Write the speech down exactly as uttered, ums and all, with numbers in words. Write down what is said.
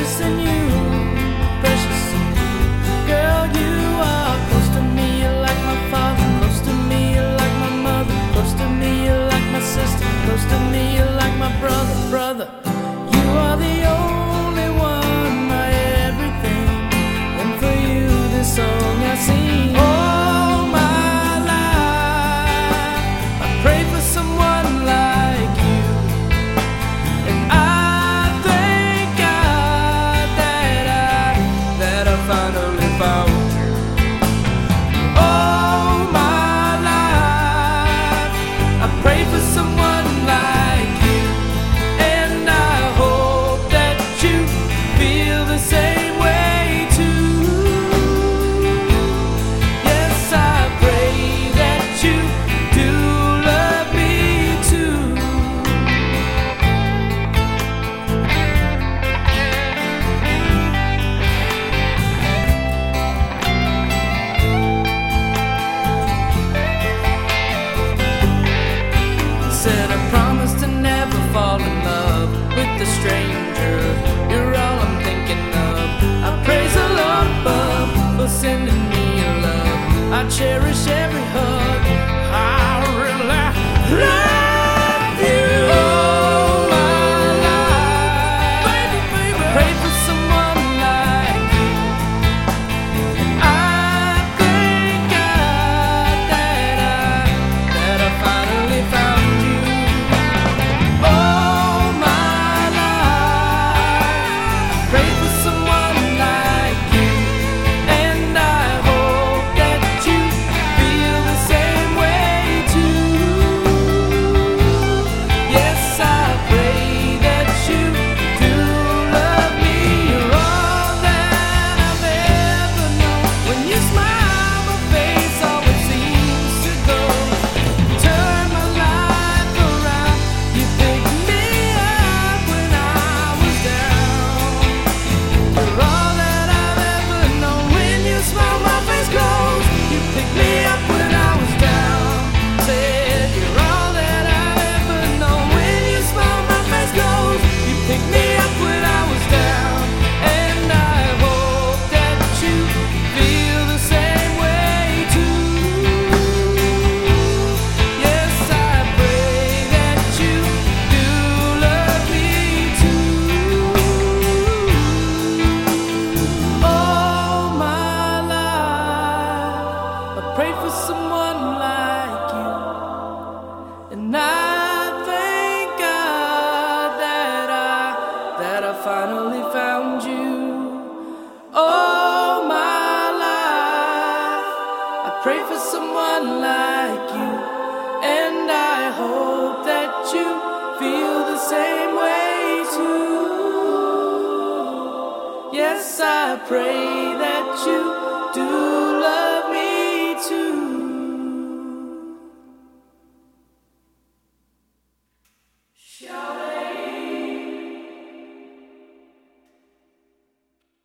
precious in you, precious in you. Girl, you are close to me, you're like my father. Close to me, you're like my mother. Close to me, you're like my sister. Close to me, you're like my brother, brother. You are the only one, my everything. And for you, this song I sing. All my life, I pray for someone like you. And I thank God that I, that I finally found you. All my life, I pray for someone like you. And I hope that you feel the same way too. Yes, I pray that you do love me too. Said I promise to never fall in love with a stranger. You're all I'm thinking of. I praise the Lord above for sending me your love. I cherish every hug. I really love you. All my life, baby, baby, I pray for someone like you. I thank God that I, that I finally found you. All my life, pray for someone like you. And I hope that you feel the same way too. Yes, I pray that you do love me. You're all that I've ever known. When you smile, my face always seems to go. Turn my life around. You picked me up when I was down. You're all that I've ever known. When you smile, my face glows. You picked me up when I was down. Said you're all that I've ever known. When you smile, my face glows. You picked me up when I was down. And I hope that you feel the same way too. Yes, I pray that you do love me too. All my life, I pray for someone like you. And I thank God that I, that I finally found you. All my life, I pray for someone like you. And I hope that you feel the same way too. Yes, I pray that you do love me